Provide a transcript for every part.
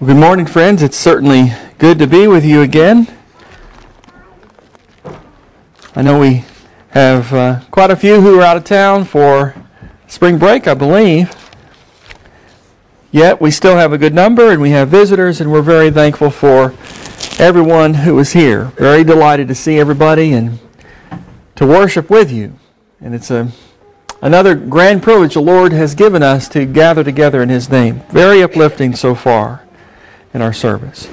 Well, good morning, friends. It's certainly good to be with you again. I know we have quite a few who are out of town for spring break, I believe. Yet we still have a good number, and we have visitors, and we're very thankful for everyone who is here. Very delighted to see everybody and to worship with you. And it's another grand privilege the Lord has given us to gather together in His name. Very uplifting so far in our service.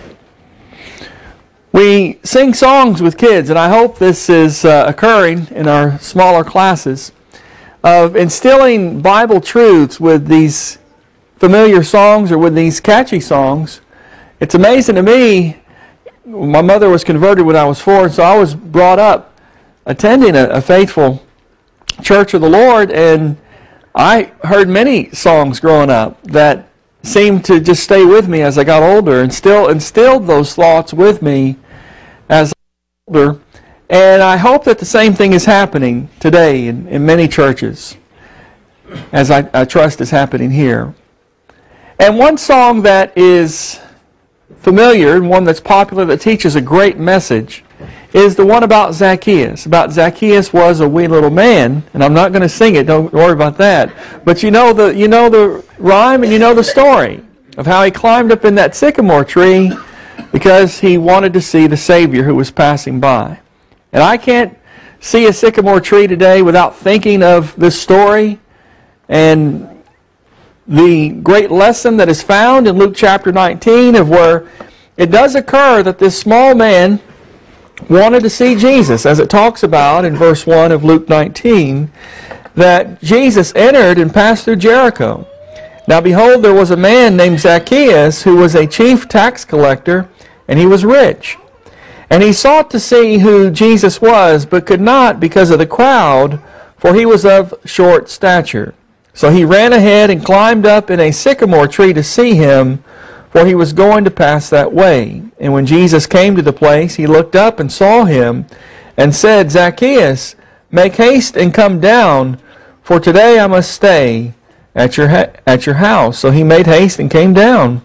We sing songs with kids, and I hope this is occurring in our smaller classes, of instilling Bible truths with these familiar songs or with these catchy songs. It's amazing to me. My mother was converted when I was 4, so I was brought up attending a faithful church of the Lord, and I heard many songs growing up that seemed to just stay with me as I got older, and still instilled those thoughts with me as I got older. And I hope that the same thing is happening today in many churches, as I trust is happening here. And one song that is familiar, and one that's popular, that teaches a great message, is the one about Zacchaeus. About Zacchaeus was a wee little man, and I'm not going to sing it, don't worry about that. But you know the rhyme, and you know the story of how he climbed up in that sycamore tree because he wanted to see the Savior who was passing by. And I can't see a sycamore tree today without thinking of this story and the great lesson that is found in Luke chapter 19, of where it does occur that this small man wanted to see Jesus, as it talks about in verse 1 of Luke 19, that Jesus entered and passed through Jericho. Now behold, there was a man named Zacchaeus, who was a chief tax collector, and he was rich. And he sought to see who Jesus was, but could not because of the crowd, for he was of short stature. So he ran ahead and climbed up in a sycamore tree to see him, for he was going to pass that way. And when Jesus came to the place, he looked up and saw him, and said, Zacchaeus, make haste and come down, for today I must stay at your house. So he made haste and came down,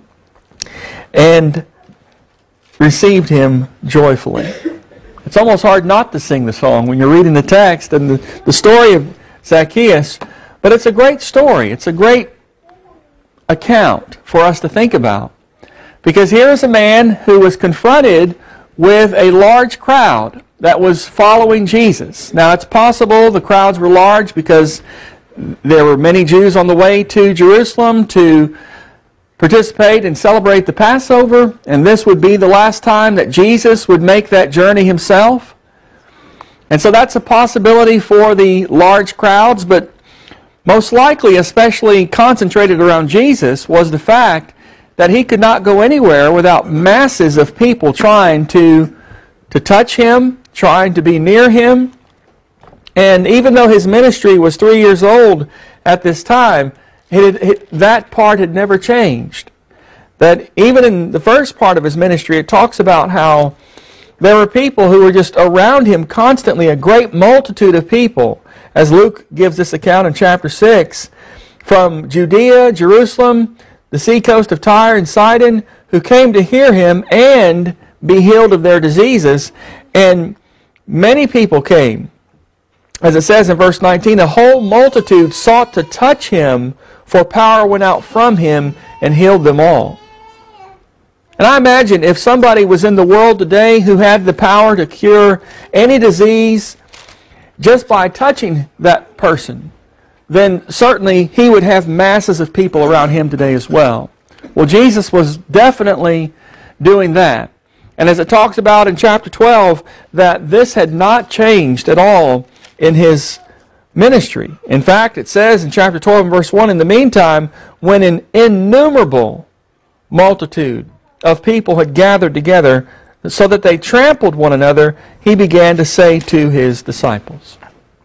and received him joyfully. It's almost hard not to sing the song when you're reading the text and the story of Zacchaeus, but it's a great story. It's a great account for us to think about. Because here is a man who was confronted with a large crowd that was following Jesus. Now it's possible the crowds were large because there were many Jews on the way to Jerusalem to participate and celebrate the Passover, and this would be the last time that Jesus would make that journey himself. And so that's a possibility for the large crowds, but most likely, especially concentrated around Jesus, was the fact that he could not go anywhere without masses of people trying to touch him, trying to be near him. And even though his ministry was 3 years old at this time, that part had never changed. That even in the first part of his ministry, it talks about how there were people who were just around him constantly, a great multitude of people, as Luke gives this account in chapter 6, from Judea, Jerusalem, the seacoast of Tyre and Sidon, who came to hear him and be healed of their diseases. And many people came. As it says in verse 19, the whole multitude sought to touch him, for power went out from him and healed them all. And I imagine if somebody was in the world today who had the power to cure any disease just by touching that person, then certainly he would have masses of people around him today as well. Well, Jesus was definitely doing that. And as it talks about in chapter 12, that this had not changed at all in his ministry. In fact, it says in chapter 12 and verse 1, in the meantime, when an innumerable multitude of people had gathered together so that they trampled one another, he began to say to his disciples.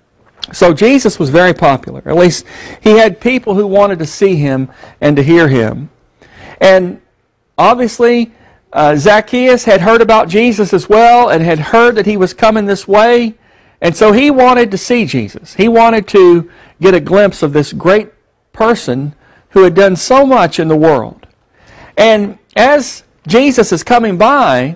So Jesus was very popular. At least he had people who wanted to see him and to hear him. And obviously, Zacchaeus had heard about Jesus as well and had heard that he was coming this way. And so he wanted to see Jesus. He wanted to get a glimpse of this great person who had done so much in the world. And as Jesus is coming by,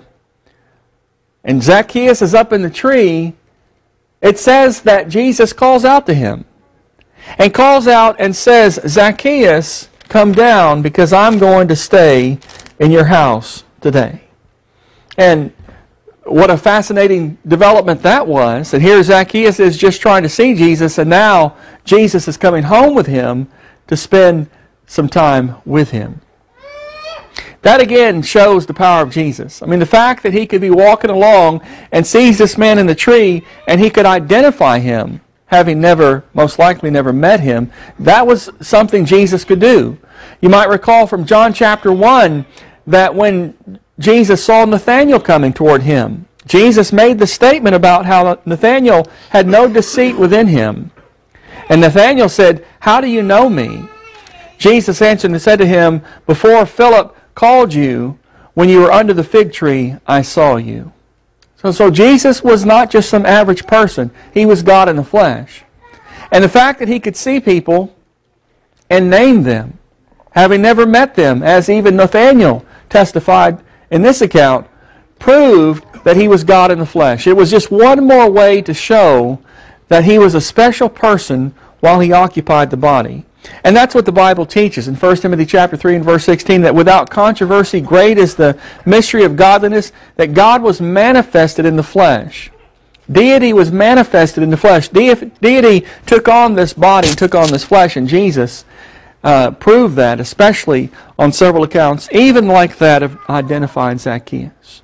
and Zacchaeus is up in the tree, it says that Jesus calls out to him. And calls out and says, Zacchaeus, come down because I'm going to stay in your house today. And what a fascinating development that was. And here Zacchaeus is just trying to see Jesus, and now Jesus is coming home with him to spend some time with him. That again shows the power of Jesus. I mean, the fact that he could be walking along and sees this man in the tree and he could identify him, having most likely never met him, that was something Jesus could do. You might recall from John chapter 1 that when Jesus saw Nathanael coming toward him, Jesus made the statement about how Nathanael had no deceit within him. And Nathanael said, "How do you know me?" Jesus answered and said to him, "Before Philip called you, when you were under the fig tree, I saw you." So Jesus was not just some average person. He was God in the flesh. And the fact that he could see people and name them, having never met them, as even Nathanael testified in this account, proved that he was God in the flesh. It was just one more way to show that he was a special person while he occupied the body. And that's what the Bible teaches in 1 Timothy chapter 3 and verse 16, that without controversy, great is the mystery of godliness, that God was manifested in the flesh. Deity was manifested in the flesh. Deity took on this body, took on this flesh, and Jesus proved that, especially on several accounts, even like that of identifying Zacchaeus.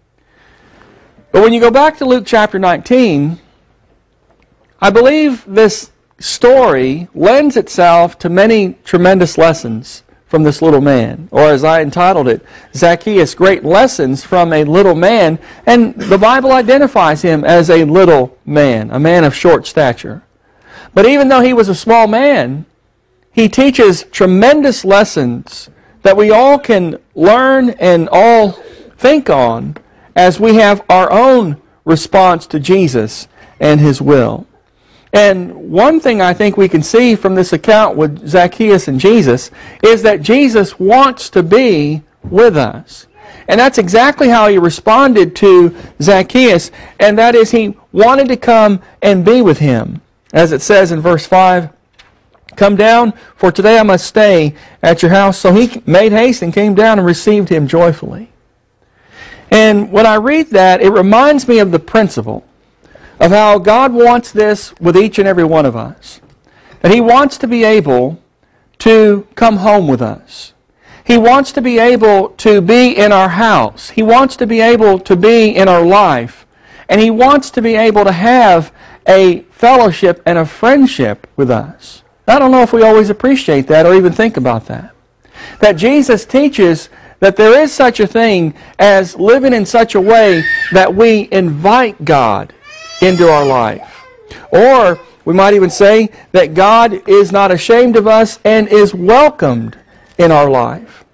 But when you go back to Luke chapter 19, I believe this story lends itself to many tremendous lessons from this little man. Or as I entitled it, Zacchaeus, Great Lessons from a Little Man. And the Bible identifies him as a little man, a man of short stature. But even though he was a small man, he teaches tremendous lessons that we all can learn and all think on as we have our own response to Jesus and His will. And one thing I think we can see from this account with Zacchaeus and Jesus is that Jesus wants to be with us. And that's exactly how He responded to Zacchaeus, and that is He wanted to come and be with him. As it says in verse 5, "Come down, for today I must stay at your house." So he made haste and came down and received him joyfully. And when I read that, it reminds me of the principle of how God wants this with each and every one of us. That He wants to be able to come home with us. He wants to be able to be in our house. He wants to be able to be in our life. And He wants to be able to have a fellowship and a friendship with us. I don't know if we always appreciate that or even think about that. That Jesus teaches that there is such a thing as living in such a way that we invite God into our life. Or we might even say that God is not ashamed of us and is welcomed in our life.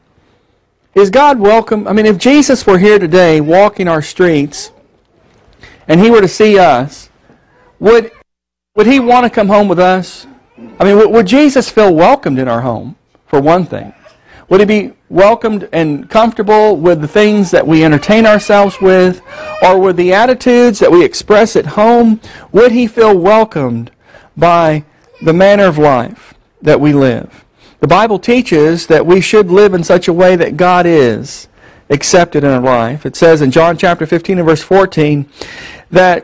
Is God welcome? I mean, if Jesus were here today walking our streets and He were to see us, would He want to come home with us? I mean, would Jesus feel welcomed in our home, for one thing? Would He be welcomed and comfortable with the things that we entertain ourselves with? Or with the attitudes that we express at home? Would He feel welcomed by the manner of life that we live? The Bible teaches that we should live in such a way that God is accepted in our life. It says in John chapter 15 and verse 14 that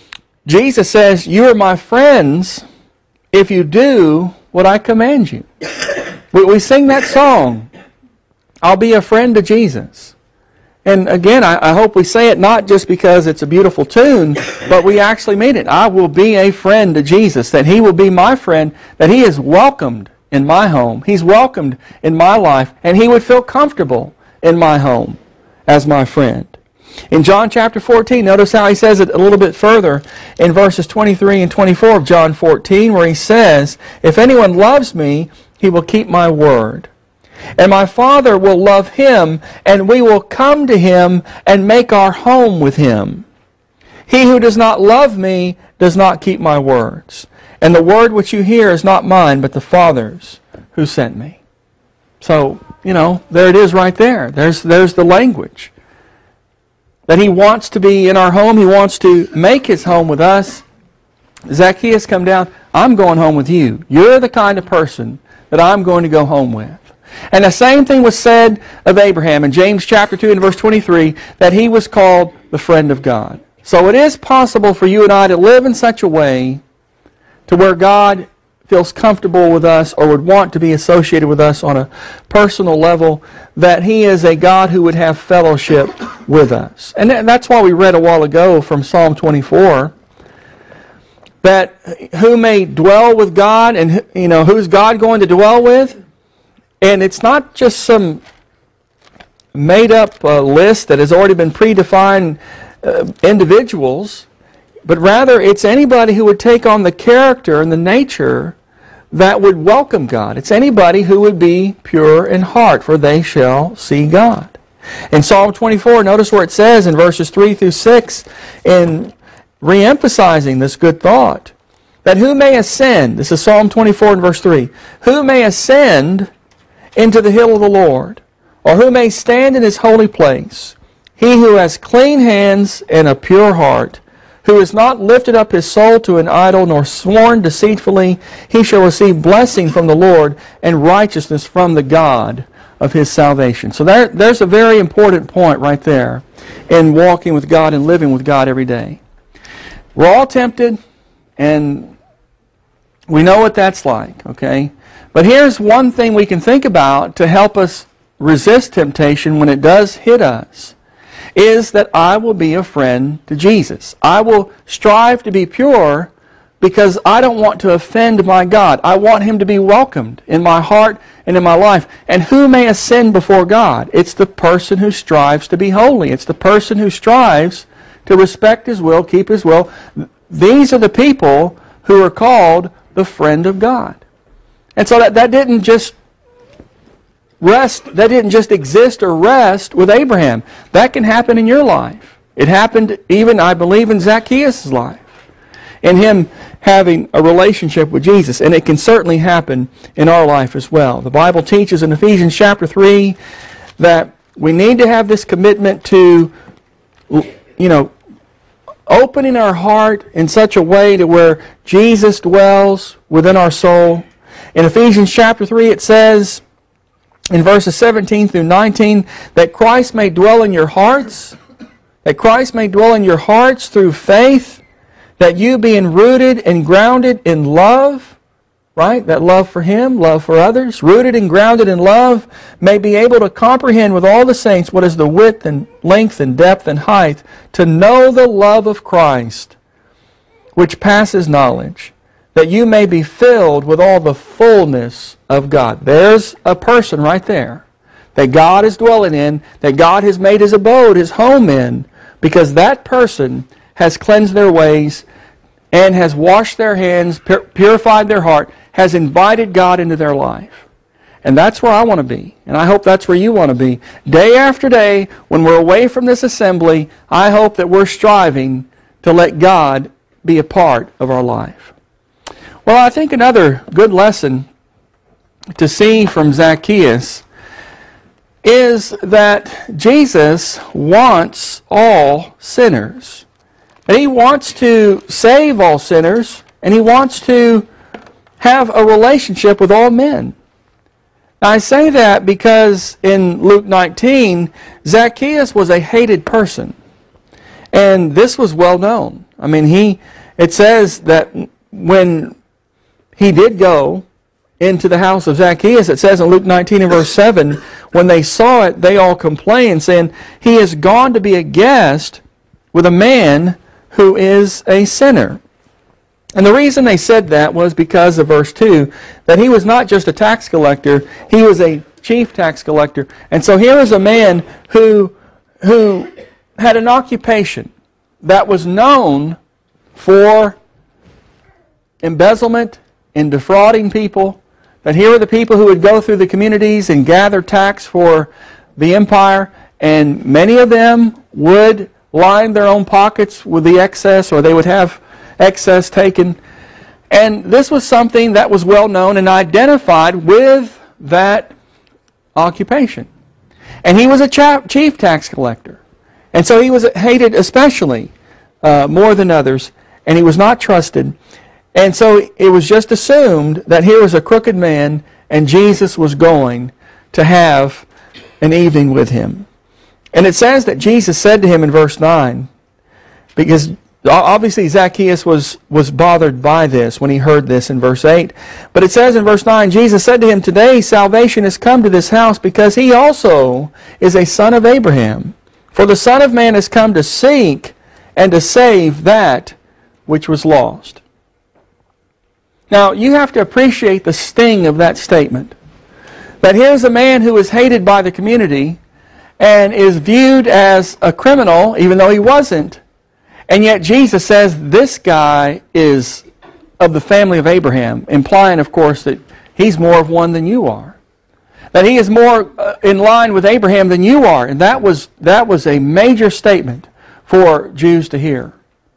Jesus says, "You are my friends if you do what I command you." We sing that song, "I'll be a friend to Jesus." And again, I hope we say it not just because it's a beautiful tune, but we actually mean it. I will be a friend to Jesus, that He will be my friend, that He is welcomed in my home. He's welcomed in my life, and He would feel comfortable in my home as my friend. In John chapter 14, notice how He says it a little bit further in verses 23 and 24 of John 14, where He says, "If anyone loves me, he will keep my word. And my Father will love him, and we will come to him and make our home with him. He who does not love me does not keep my words. And the word which you hear is not mine, but the Father's who sent me." So, there it is right there. There's the language. That He wants to be in our home. He wants to make His home with us. Zacchaeus, come down. I'm going home with you. You're the kind of person that I'm going to go home with. And the same thing was said of Abraham in James chapter 2 and verse 23, that he was called the friend of God. So it is possible for you and I to live in such a way to where God feels comfortable with us or would want to be associated with us on a personal level, that He is a God who would have fellowship with us. And that's why we read a while ago from Psalm 24, that who may dwell with God, and who's God going to dwell with? And it's not just some made-up list that has already been predefined individuals, but rather it's anybody who would take on the character and the nature that would welcome God. It's anybody who would be pure in heart, for they shall see God. In Psalm 24, notice where it says in verses 3 through 6, in re-emphasizing this good thought, that who may ascend, this is Psalm 24 and verse 3, who may ascend into the hill of the Lord, or who may stand in His holy place? He who has clean hands and a pure heart, who has not lifted up his soul to an idol, nor sworn deceitfully, he shall receive blessing from the Lord and righteousness from the God of his salvation. So there's a very important point right there in walking with God and living with God every day. We're all tempted, and we know what that's like, okay? But here's one thing we can think about to help us resist temptation when it does hit us, is that I will be a friend to Jesus. I will strive to be pure because I don't want to offend my God. I want Him to be welcomed in my heart and in my life. And who may ascend before God? It's the person who strives to be holy. It's the person who strives to respect His will, keep His will. These are the people who are called the friend of God. And so that didn't just exist or rest with Abraham. That can happen in your life. It happened even, I believe, in Zacchaeus' life, in him having a relationship with Jesus. And it can certainly happen in our life as well. The Bible teaches in Ephesians chapter 3 that we need to have this commitment to, opening our heart in such a way to where Jesus dwells within our soul. In Ephesians chapter 3 it says, in verses 17 through 19, that Christ may dwell in your hearts, through faith, that you being rooted and grounded in love, right? That love for Him, love for others, rooted and grounded in love, may be able to comprehend with all the saints what is the width and length and depth and height, to know the love of Christ, which passes knowledge, that you may be filled with all the fullness of God. There's a person right there that God is dwelling in, that God has made His abode, His home in, because that person has cleansed their ways and has washed their hands, purified their heart, has invited God into their life. And that's where I want to be. And I hope that's where you want to be. Day after day, when we're away from this assembly, I hope that we're striving to let God be a part of our life. Well, I think another good lesson to see from Zacchaeus is that Jesus wants all sinners. And He wants to save all sinners, and He wants to have a relationship with all men. Now, I say that because in Luke 19, Zacchaeus was a hated person. And this was well known. I mean, it says that when he did go into the house of Zacchaeus, it says in Luke 19 and verse 7, when they saw it, they all complained, saying, he has gone to be a guest with a man who is a sinner. And the reason they said that was because of verse 2, that he was not just a tax collector, he was a chief tax collector. And so here is a man who had an occupation that was known for embezzlement and defrauding people. That here were the people who would go through the communities and gather tax for the empire, and many of them would line their own pockets with the excess, or they would have excess taken. And this was something that was well known and identified with that occupation. And he was a chief tax collector. And so he was hated especially more than others, and he was not trusted. And so it was just assumed that here was a crooked man, and Jesus was going to have an evening with him. And it says that Jesus said to him in verse 9, because obviously Zacchaeus was bothered by this when he heard this in verse 8. But it says in verse 9, Jesus said to him, "Today salvation has come to this house, because he also is a son of Abraham. For the Son of Man has come to seek and to save that which was lost." Now, you have to appreciate the sting of that statement. That here's a man who is hated by the community and is viewed as a criminal, even though he wasn't. And yet Jesus says this guy is of the family of Abraham, implying, of course, that he's more of one than you are. That he is more in line with Abraham than you are. And that was a major statement for Jews to hear.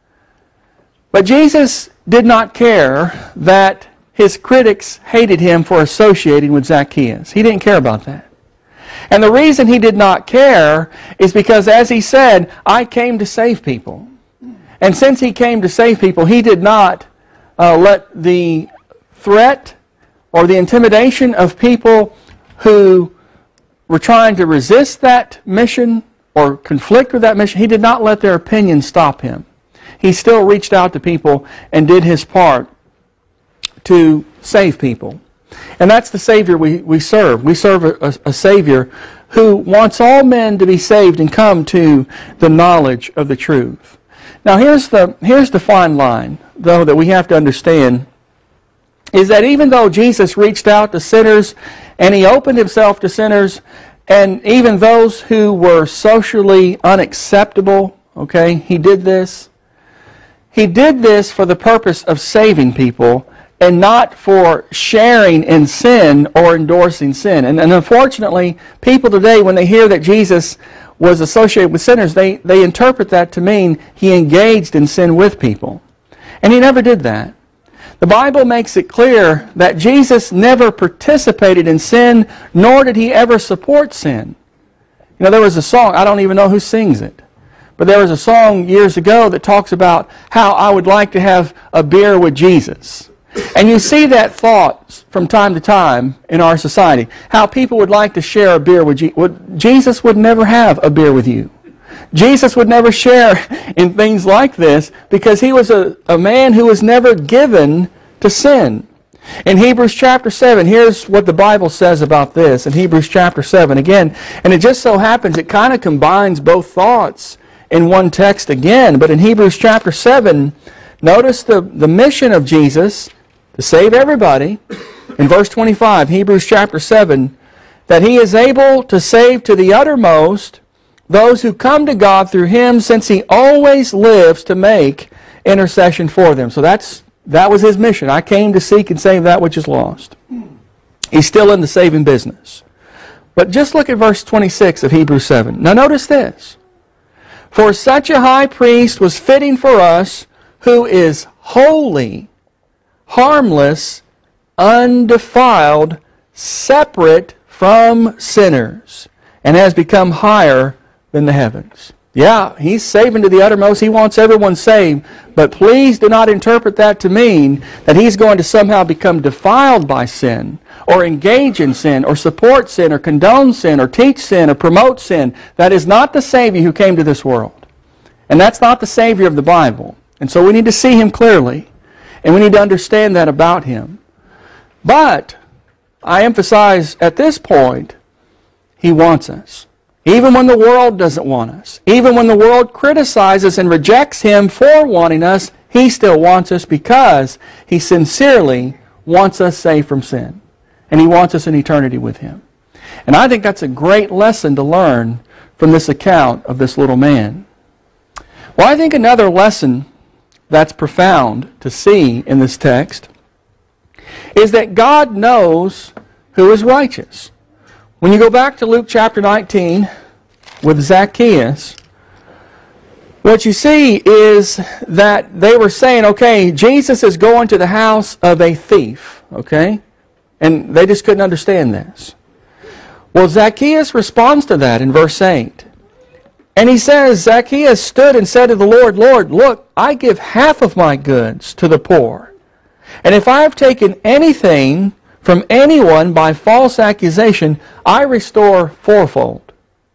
But Jesus did not care that his critics hated him for associating with Zacchaeus. He didn't care about that. And the reason he did not care is because, as he said, "I came to save people." And since he came to save people, he did not let the threat or the intimidation of people who were trying to resist that mission or conflict with that mission, he did not let their opinions stop him. He still reached out to people and did his part to save people. And that's the Savior we serve. We serve a Savior who wants all men to be saved and come to the knowledge of the truth. Now here's the fine line, though, that we have to understand, is that even though Jesus reached out to sinners and he opened himself to sinners and even those who were socially unacceptable, okay, he did this. He did this for the purpose of saving people and not for sharing in sin or endorsing sin. And unfortunately, people today, when they hear that Jesus was associated with sinners, they interpret that to mean he engaged in sin with people. And he never did that. The Bible makes it clear that Jesus never participated in sin, nor did he ever support sin. You know, there was a song, I don't even know who sings it, but there was a song years ago that talks about how I would like to have a beer with Jesus. And you see that thought from time to time in our society, how people would like to share a beer with Jesus. Jesus would never have a beer with you. Jesus would never share in things like this because he was a man who was never given to sin. In Hebrews chapter 7, here's what the Bible says about this. In Hebrews chapter 7, again, and it just so happens it kind of combines both thoughts in one text again. But in Hebrews chapter 7, notice the mission of Jesus to save everybody. In verse 25, Hebrews chapter 7, that he is able to save to the uttermost those who come to God through him, since he always lives to make intercession for them. So that was his mission. I came to seek and save that which is lost. He's still in the saving business. But just look at verse 26 of Hebrews 7. Now notice this. For such a high priest was fitting for us, who is holy, harmless, undefiled, separate from sinners, and has become higher than the heavens. Yeah, he's saving to the uttermost. He wants everyone saved. But please do not interpret that to mean that he's going to somehow become defiled by sin, or engage in sin, or support sin, or condone sin, or teach sin, or promote sin. That is not the Savior who came to this world. And that's not the Savior of the Bible. And so we need to see him clearly. And we need to understand that about him. But I emphasize at this point, he wants us. Even when the world doesn't want us. Even when the world criticizes and rejects him for wanting us, he still wants us because he sincerely wants us saved from sin. And he wants us in eternity with him. And I think that's a great lesson to learn from this account of this little man. Well, I think another lesson that's profound to see in this text is that God knows who is righteous. When you go back to Luke chapter 19 with Zacchaeus, what you see is that they were saying, okay, Jesus is going to the house of a thief, okay? And they just couldn't understand this. Well, Zacchaeus responds to that in verse 8. And he says, Zacchaeus stood and said to the Lord, Lord, look, I give half of my goods to the poor. And if I have taken anything from anyone by false accusation, I restore fourfold.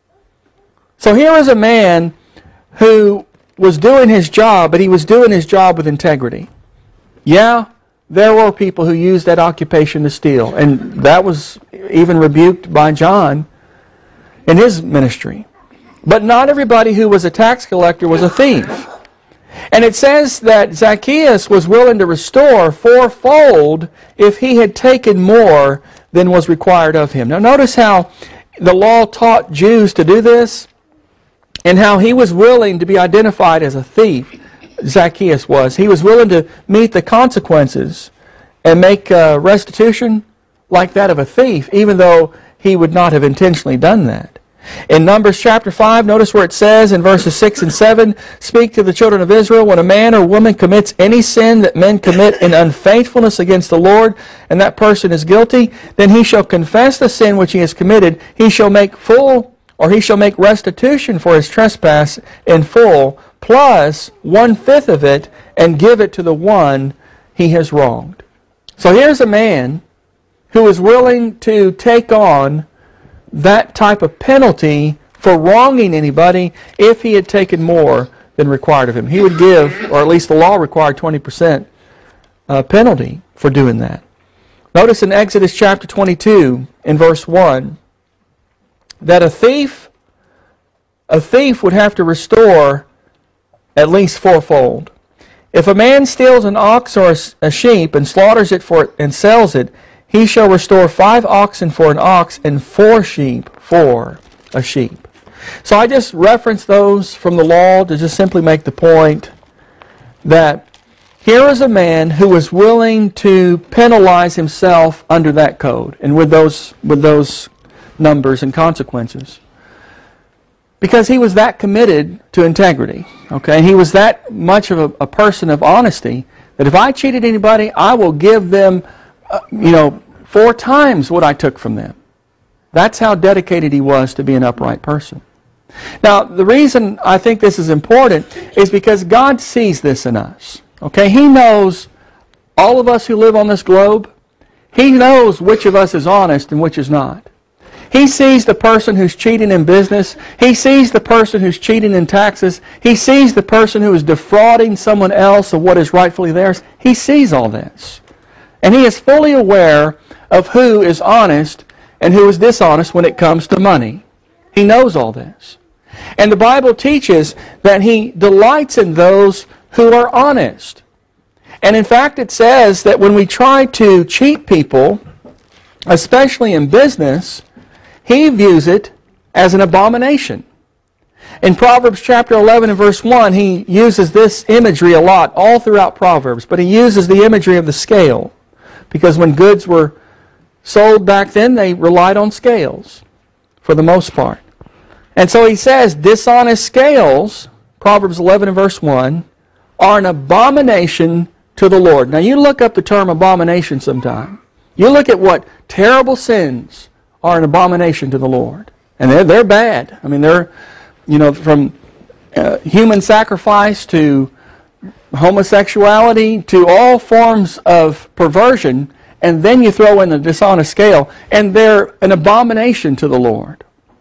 So here is a man who was doing his job, but he was doing his job with integrity. Yeah, there were people who used that occupation to steal, and that was even rebuked by John in his ministry. But not everybody who was a tax collector was a thief. And it says that Zacchaeus was willing to restore fourfold if he had taken more than was required of him. Now notice how the law taught Jews to do this, and how he was willing to be identified as a thief. Zacchaeus was. He was willing to meet the consequences and make restitution like that of a thief, even though he would not have intentionally done that. In Numbers chapter 5, notice where it says in verses 6 and 7, Speak to the children of Israel, when a man or woman commits any sin that men commit in unfaithfulness against the Lord, and that person is guilty, then he shall confess the sin which he has committed. He shall make restitution for his trespass in full, plus 1/5 of it, and give it to the one he has wronged. So here's a man who is willing to take on that type of penalty for wronging anybody if he had taken more than required of him. He would give, or at least the law required 20% penalty for doing that. Notice in Exodus chapter 22, in verse 1, that a thief would have to restore at least fourfold. If a man steals an ox or a sheep and slaughters it and sells it, he shall restore 5 oxen for an ox and 4 sheep for a sheep. So I just referenced those from the law to just simply make the point that here is a man who was willing to penalize himself under that code and with those numbers and consequences, because he was that committed to integrity. Okay, he was that much of a person of honesty that if I cheated anybody, I will give them 4 times what I took from them. That's how dedicated he was to be an upright person. Now, the reason I think this is important is because God sees this in us. Okay, He knows all of us who live on this globe. He knows which of us is honest and which is not. He sees the person who's cheating in business. He sees the person who's cheating in taxes. He sees the person who is defrauding someone else of what is rightfully theirs. He sees all this. And He is fully aware of who is honest and who is dishonest when it comes to money. He knows all this. And the Bible teaches that He delights in those who are honest. And in fact, it says that when we try to cheat people, especially in business, He views it as an abomination. In Proverbs chapter 11 and verse 1, he uses this imagery a lot, all throughout Proverbs, but he uses the imagery of the scale, because when goods were sold back then, they relied on scales for the most part. And so he says, dishonest scales, Proverbs 11 and verse 1, are an abomination to the Lord. Now you look up the term abomination sometime. You look at what terrible sins are an abomination to the Lord. And they're bad. I mean, they're, from human sacrifice to homosexuality to all forms of perversion, and then you throw in the dishonest scale, and they're an abomination to the Lord.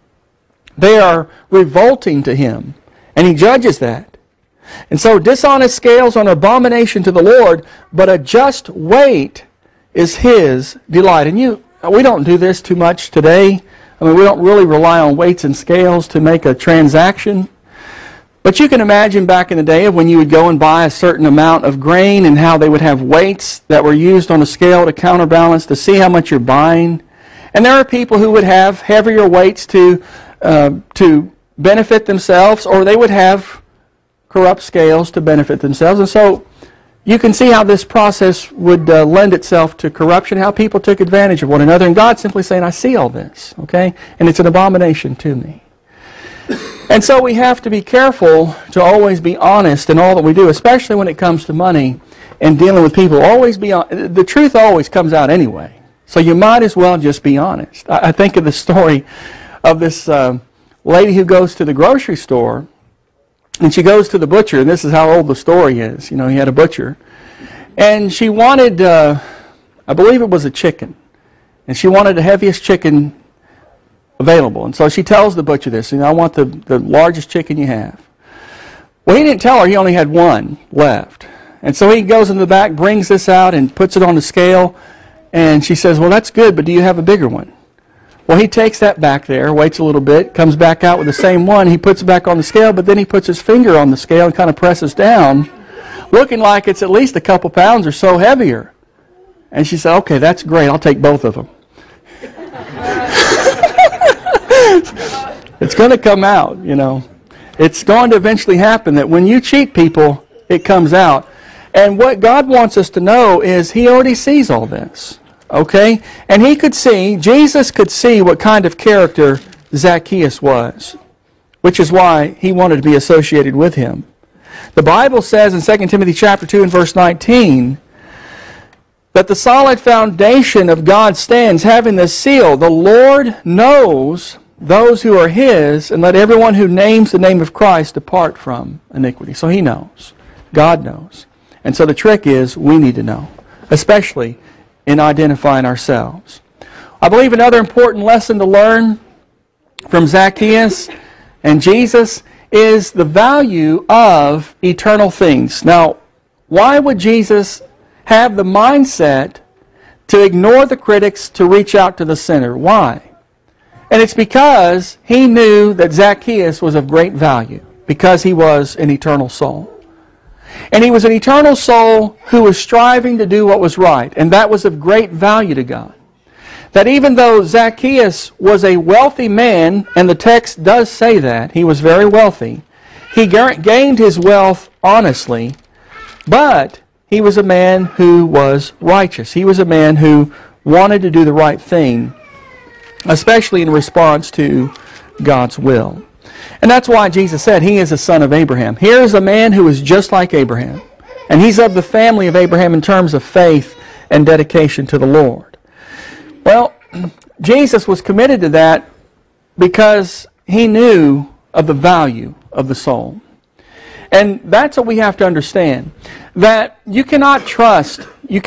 They are revolting to Him, and He judges that. And so dishonest scales are an abomination to the Lord, but a just weight is His delight. And we don't do this too much today. I mean, we don't really rely on weights and scales to make a transaction. But you can imagine back in the day of when you would go and buy a certain amount of grain and how they would have weights that were used on a scale to counterbalance to see how much you're buying. And there are people who would have heavier weights to benefit themselves, or they would have corrupt scales to benefit themselves. And so you can see how this process would lend itself to corruption, how people took advantage of one another. And God's simply saying, I see all this, okay? And it's an abomination to me. And so we have to be careful to always be honest in all that we do, especially when it comes to money and dealing with people. Always be honest. The truth always comes out anyway. So you might as well just be honest. I think of the story of this lady who goes to the grocery store, and she goes to the butcher, and this is how old the story is. You know, he had a butcher. And she wanted, I believe it was a chicken. And she wanted the heaviest chicken available. And so she tells the butcher this, I want the largest chicken you have. Well, he didn't tell her he only had one left. And so he goes in the back, brings this out, and puts it on the scale. And she says, well, that's good, but do you have a bigger one? Well, he takes that back there, waits a little bit, comes back out with the same one. He puts it back on the scale, but then he puts his finger on the scale and kind of presses down, looking like it's at least a couple pounds or so heavier. And she said, okay, that's great. I'll take both of them. It's going to come out, It's going to eventually happen that when you cheat people, it comes out. And what God wants us to know is He already sees all this. Okay? And Jesus could see what kind of character Zacchaeus was, which is why he wanted to be associated with him. The Bible says in 2 Timothy chapter 2 and verse 19 that the solid foundation of God stands, having this seal, the Lord knows those who are His, and let everyone who names the name of Christ depart from iniquity. So He knows. God knows. And so the trick is we need to know, especially in identifying ourselves. I believe another important lesson to learn from Zacchaeus and Jesus is the value of eternal things. Now, why would Jesus have the mindset to ignore the critics to reach out to the sinner? Why? And it's because He knew that Zacchaeus was of great value, because he was an eternal soul. And he was an eternal soul who was striving to do what was right. And that was of great value to God. That even though Zacchaeus was a wealthy man, and the text does say that, he was very wealthy, he gained his wealth honestly, but he was a man who was righteous. He was a man who wanted to do the right thing, especially in response to God's will. And that's why Jesus said he is a son of Abraham. Here is a man who is just like Abraham. And he's of the family of Abraham in terms of faith and dedication to the Lord. Well, Jesus was committed to that because He knew of the value of the soul. And that's what we have to understand. That you cannot trust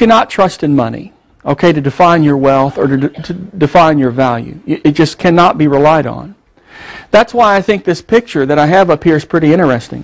in money, okay, to define your wealth or to define your value. It just cannot be relied on. That's why I think this picture that I have up here is pretty interesting.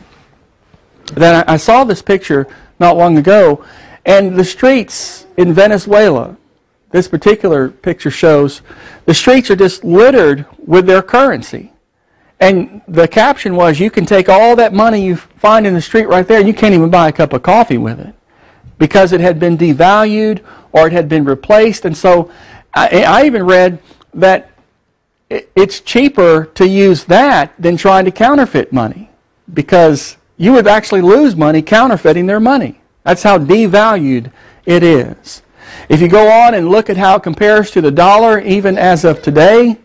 That I saw this picture not long ago, and the streets in Venezuela, this particular picture shows, the streets are just littered with their currency. And the caption was, you can take all that money you find in the street right there, and you can't even buy a cup of coffee with it, because it had been devalued or it had been replaced. And so I even read that it's cheaper to use that than trying to counterfeit money, because you would actually lose money counterfeiting their money. That's how devalued it is. If you go on and look at how it compares to the dollar, even as of today,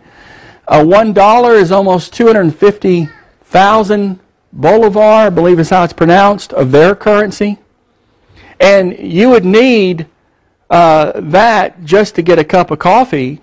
$1 is almost 250,000 bolivar, I believe is how it's pronounced, of their currency. And you would need that just to get a cup of coffee,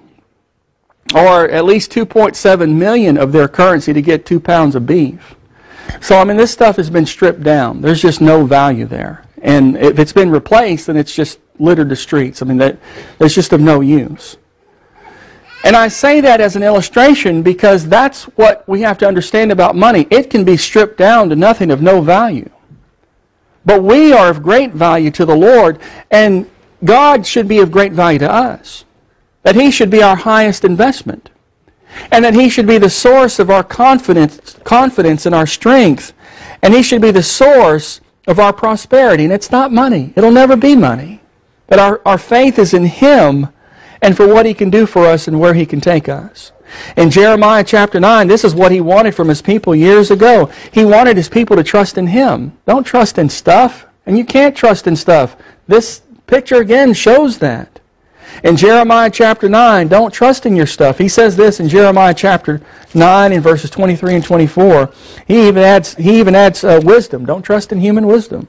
or at least 2.7 million of their currency to get 2 pounds of beef. So, this stuff has been stripped down. There's just no value there. And if it's been replaced, then it's just littered the streets. That's just of no use. And I say that as an illustration because that's what we have to understand about money. It can be stripped down to nothing, of no value. But we are of great value to the Lord, and God should be of great value to us. That He should be our highest investment. And that He should be the source of our confidence and our strength. And He should be the source of our prosperity. And it's not money. It'll never be money. But our faith is in Him and for what He can do for us and where He can take us. In Jeremiah chapter 9, this is what He wanted from His people years ago. He wanted His people to trust in Him. Don't trust in stuff. And you can't trust in stuff. This picture again shows that. In Jeremiah chapter 9, don't trust in your stuff. He says this in Jeremiah chapter 9 in verses 23 and 24. He even adds wisdom. Don't trust in human wisdom.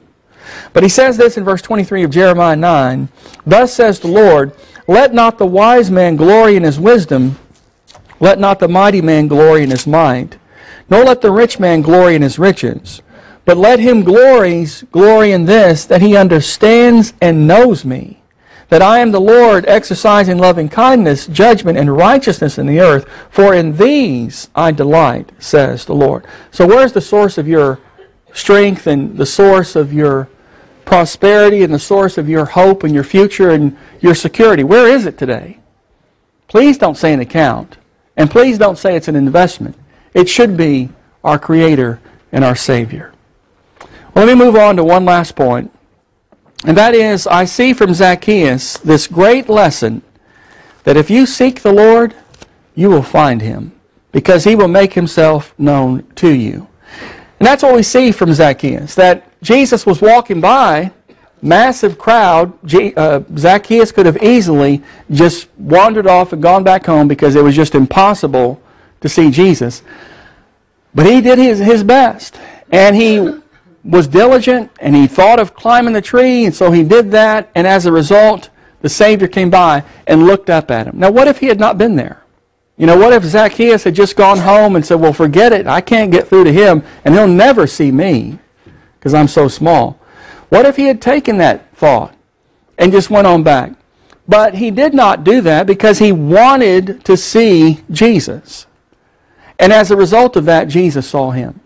But he says this in verse 23 of Jeremiah 9, "Thus says the Lord, let not the wise man glory in his wisdom, let not the mighty man glory in his might, nor let the rich man glory in his riches. But let him glory in this, that he understands and knows me, that I am the Lord, exercising loving kindness, judgment, and righteousness in the earth. For in these I delight, says the Lord." So where's the source of your strength and the source of your prosperity and the source of your hope and your future and your security? Where is it today? Please don't say an account. And please don't say it's an investment. It should be our Creator and our Savior. Well, let me move on to one last point. And that is, I see from Zacchaeus this great lesson that if you seek the Lord, you will find Him, because He will make Himself known to you. And that's what we see from Zacchaeus, that Jesus was walking by, massive crowd. Zacchaeus could have easily just wandered off and gone back home because it was just impossible to see Jesus. But he did his best, and he was diligent, and he thought of climbing the tree, and so he did that, and as a result, the Savior came by and looked up at him. Now, what if he had not been there? What if Zacchaeus had just gone home and said, well, forget it, I can't get through to him, and he'll never see me because I'm so small. What if he had taken that thought and just went on back? But he did not do that because he wanted to see Jesus. And as a result of that, Jesus saw him.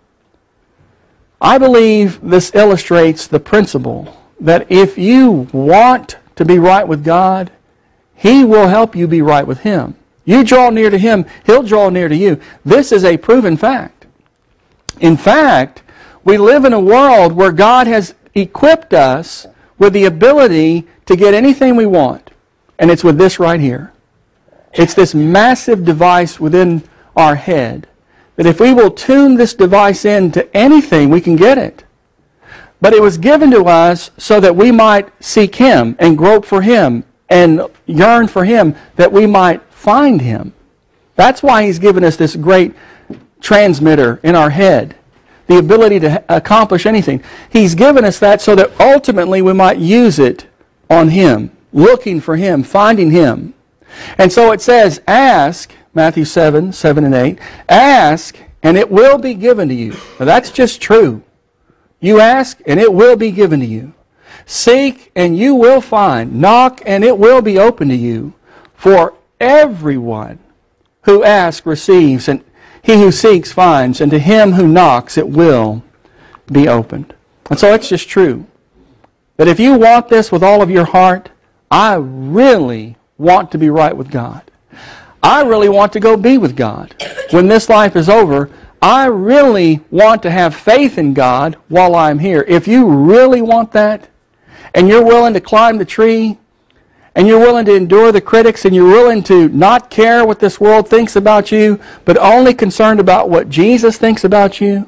I believe this illustrates the principle that if you want to be right with God, He will help you be right with Him. You draw near to Him, He'll draw near to you. This is a proven fact. In fact, we live in a world where God has equipped us with the ability to get anything we want. And it's with this right here. It's this massive device within our head that if we will tune this device into anything, we can get it. But it was given to us so that we might seek Him and grope for Him and yearn for Him, that we might find Him. That's why He's given us this great transmitter in our head, the ability to accomplish anything. He's given us that so that ultimately we might use it on Him, looking for Him, finding Him. And so it says, ask, Matthew 7 and 8, ask and it will be given to you. Now that's just true. You ask and it will be given to you. Seek and you will find. Knock and it will be open to you. For everyone who asks receives, and he who seeks finds, and to him who knocks it will be opened. And so it's just true that if you want this with all of your heart, I really want to be right with God. I really want to go be with God. When this life is over, I really want to have faith in God while I'm here. If you really want that, and you're willing to climb the tree, and you're willing to endure the critics, and you're willing to not care what this world thinks about you, but only concerned about what Jesus thinks about you,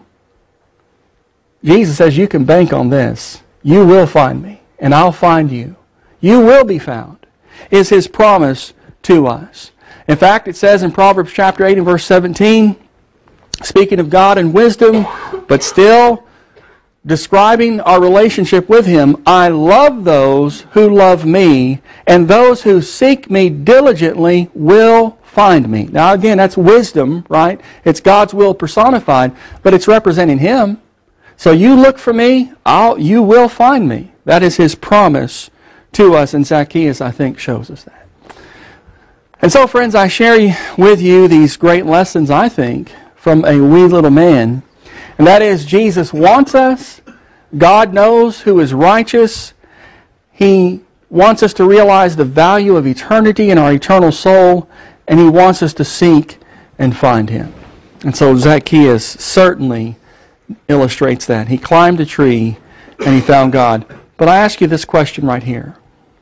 Jesus says you can bank on this. You will find me, and I'll find you. You will be found, is His promise to us. In fact, it says in Proverbs chapter 8 and verse 17, speaking of God and wisdom, but still describing our relationship with Him, I love those who love me, and those who seek me diligently will find me. Now again, that's wisdom, right? It's God's will personified, but it's representing Him. So you look for me, you will find me. That is His promise to us, and Zacchaeus, I think, shows us that. And so, friends, I share with you these great lessons, I think, from a wee little man. And that is, Jesus wants us. God knows who is righteous. He wants us to realize the value of eternity in our eternal soul. And He wants us to seek and find Him. And so Zacchaeus certainly illustrates that. He climbed a tree and he found God. But I ask you this question right here.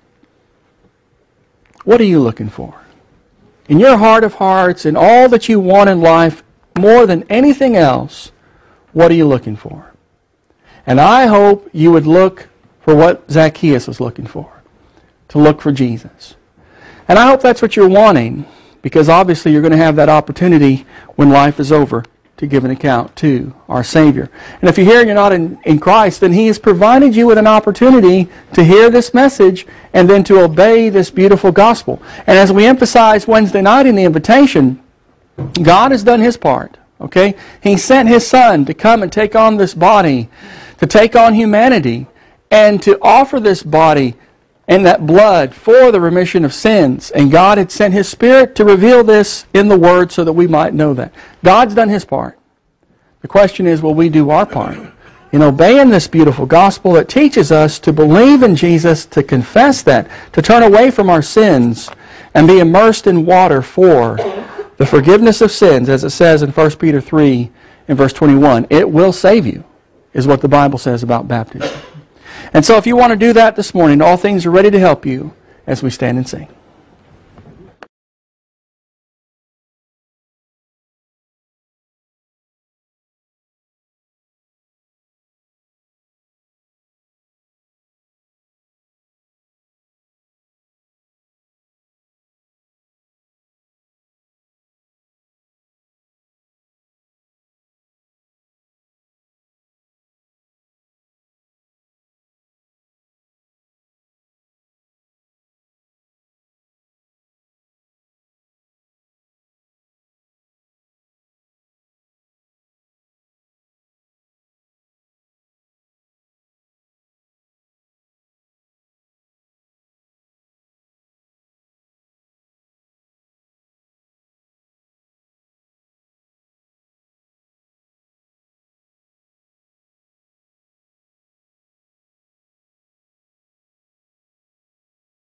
What are you looking for? In your heart of hearts, in all that you want in life, more than anything else, what are you looking for? And I hope you would look for what Zacchaeus was looking for, to look for Jesus. And I hope that's what you're wanting, because obviously you're going to have that opportunity when life is over. to give an account to our Savior. And if you're here and you're not in Christ, then He has provided you with an opportunity to hear this message and then to obey this beautiful gospel. And as we emphasized Wednesday night in the invitation, God has done His part. Okay? He sent His Son to come and take on this body, to take on humanity, and to offer this body and that blood for the remission of sins. And God had sent His Spirit to reveal this in the Word so that we might know that. God's done His part. The question is, will we do our part in obeying this beautiful gospel that teaches us to believe in Jesus, to confess that, to turn away from our sins, and be immersed in water for the forgiveness of sins, as it says in 1 Peter 3 and verse 21. It will save you, is what the Bible says about baptism. And so if you want to do that this morning, all things are ready to help you as we stand and sing.